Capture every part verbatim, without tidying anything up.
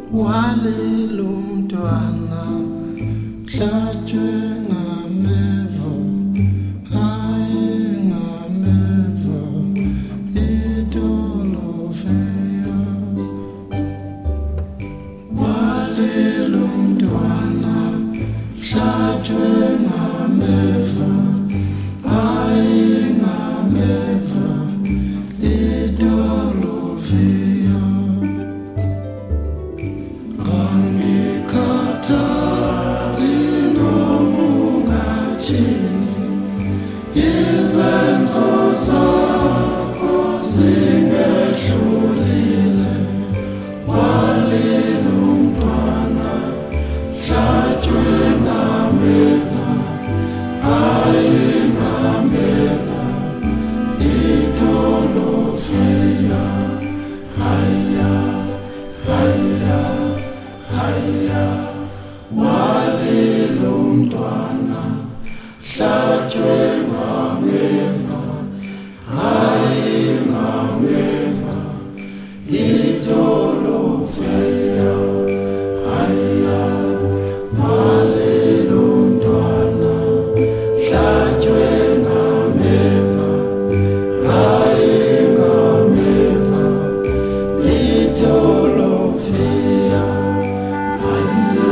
walelumntwana hlatshwe ngamevo hayi ngamevo idolofeya walelumntwana hlatshwe ngamevo hayi ngamevo idolofeya izenzo zakho zingehlulile walelumntwana hlatshwe ngameva hayi ngameva idolofeya haya haya haya walelumntwana hlatshwe ngameva hayi ngameva idolofeya haya walelumntwana hlatshwe ngameva hayi ngameva idolofeya haya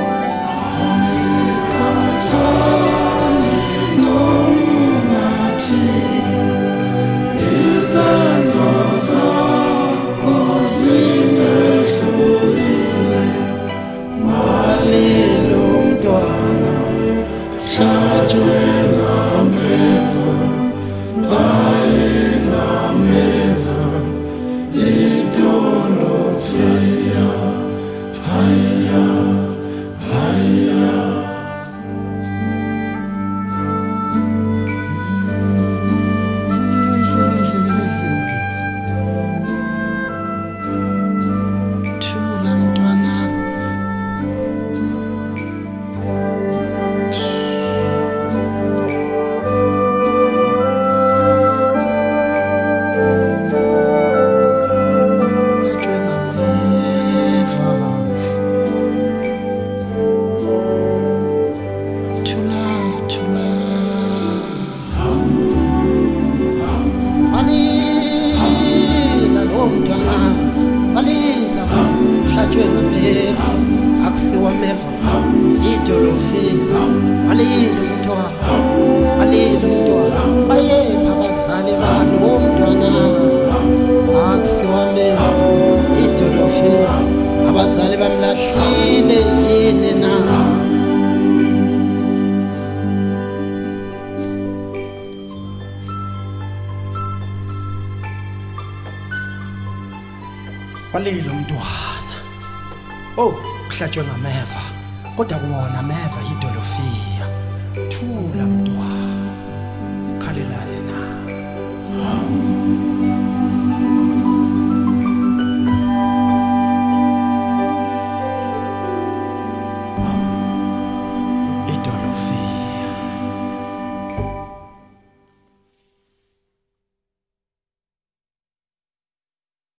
akusiwa meva idolofeya walelumntwana walelumntwana bayepha abazali balomntwana akusiwa meva idolofeya abazali bamlahlile yini na walelumntwana oh kuhlatshwe ngameva kodwa kuwona ameva idolofeya thula